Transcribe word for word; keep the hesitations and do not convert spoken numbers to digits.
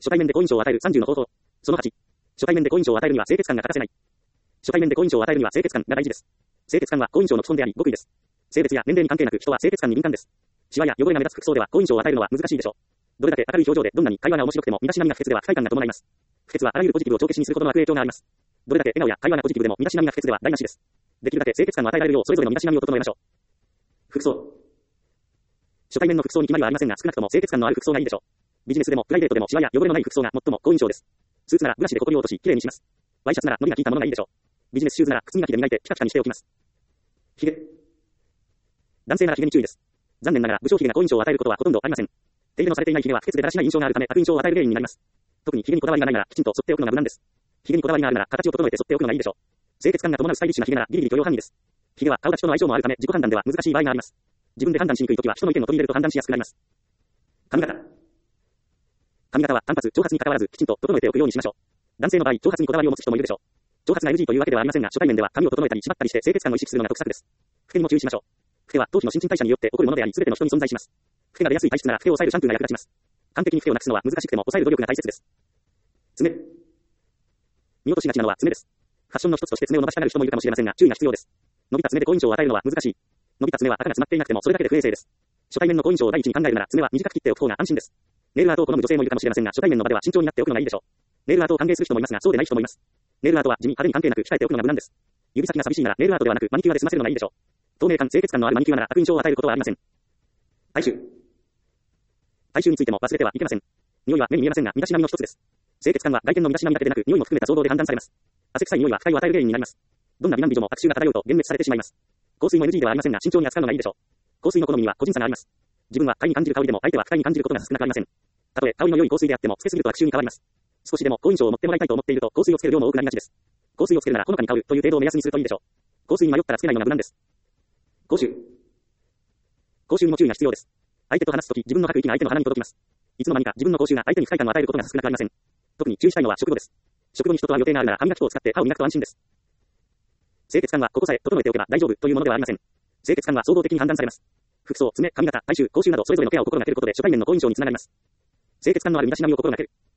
初対面で好印象を与えるさんじゅうの方法。そのはち。初対面で好印象を与えるには清潔感が欠かせない。初対面で好印象を与えるには清潔感が大事です。清潔感は好印象の基本であり、極意です。性別や年齢に関係なく人は清潔感に敏感です。シワや汚れが目立つ服装では好印象を与えるのは難しいでしょう。どれだけ明るい表情でどんなに会話が面白くても身だしなみが不潔では不快感が伴います。不潔はあらゆるポジティブを帳消しにすることの悪影響があります。どれだけ笑顔や会話がポジティブでも身だしなみが不潔では台無しです。できるだけ清潔感を与えられるようそれぞれの身だしなみを整えましょう。服装。初対面の服装に決まりはありませんが少なくとも清潔感のある服装がいいでしょう。ビジネスでもプライベートでもシワや汚れのない服装が最も好印象です。スーツならブラシで埃を落としきれいにします。ワイシャツならノリが効いたものがいいでしょう。ビジネスシューズなら靴磨きで磨いてピカピカにしておきます。ヒゲ。男性ならヒゲに注意です。残念ながら武将髭が好印象を与えることはほとんどありません。手入れのされていないヒゲは不潔でだらしない印象があるため悪印象を与える原因になります。特にヒゲにこだわりがないならきちんと剃っておくのが無難です。ヒゲにこだわりがあるなら形を整えて剃っておくのがいいでしょう。清潔感が伴うスタイリッシュなヒゲならギリギリ許容範囲です。ヒゲは顔立ちとの相性もあるため自己判断では難しい場合があります。自分で判断しにくいときは人の意見を取り入れると判断しやすくなります。髪型。髪型は単発、長髪に関わらずきちんと整えておくようにしましょう。男性の場合、長髪にこだわりを持つ人もいるでしょう。長髪が エヌジー というわけではありませんが、初対面では髪を整えたり縛ったりして清潔感を意識するのが得策です。老けにも注意しましょう。老けは頭皮の新陳代謝によって起こるものであり、すべての人に存在します。老けが出やすい体質なら老けを抑えるシャンプーが役立ちます。完璧に老けをなくすのは難しくても抑える努力が大切です。爪。見落としがちなのは爪です。ファッションの一つとして爪を伸ばしたがる人もいるかもしれませんが、注意が必要です。伸びた爪で好印象を与えるのは難しい。伸びた爪は垢が詰まっていなくてもそれだけで不衛生です。初対面の好印象を第一に考えるなら爪は短く切っておく方が安心です。ネイルアートを好む女性もいるかもしれませんが、初対面の場では慎重になっておくのがいいでしょう。ネイルアートを歓迎する人もいますが、そうでない人もいます。ネイルアートは地味派手に関係なく控えておくのが無難です。指先が寂しいならネイルアートではなくマニキュアで済ませるのがいいでしょう。透明感、清潔感のあるマニキュアなら悪印象を与えることはありません。体臭。体臭についても忘れてはいけません。匂いは目に見えませんが、身だしなみの一つです。清潔感は外見の身だしなみだけでなく、匂いも含めた総合で判断されます。汗臭い匂いは不快を与える原因になります。どんな美男美女も悪臭が漂うと幻滅されてしまいます。香水も エヌジー ではありませんが、慎重に扱うのがいいでしょう。香水の好みには個人差があります。自分は快に感じる香りでも相手は不快に感じることが少なくありません。たとえ香りの良い香水であってもつけすぎると悪臭に変わります。少しでも好印象を持ってもらいたいと思っていると香水をつける量も多くなりがちです。香水をつけるならほのかに香るという程度を目安にするといいでしょう。香水に迷ったらつけないのが無難です。口臭。口臭にも注意が必要です。相手と話すとき自分の吐く息が相手の鼻に届きます。いつの間にか自分の口臭が相手に不快感を与えることが少なくありません。特に注意したいのは食後です。食後に人とは予定があるなら歯磨き粉を使って歯を磨くと安心です。清潔感はここさえ整えておけば大丈夫というものではありません。清潔感は総合的に判断されます。服装、爪、髪型、体臭、口臭などそれぞれのケアを心がけることで初対面の好印象につながります。清潔感のある身だしなみを心がける。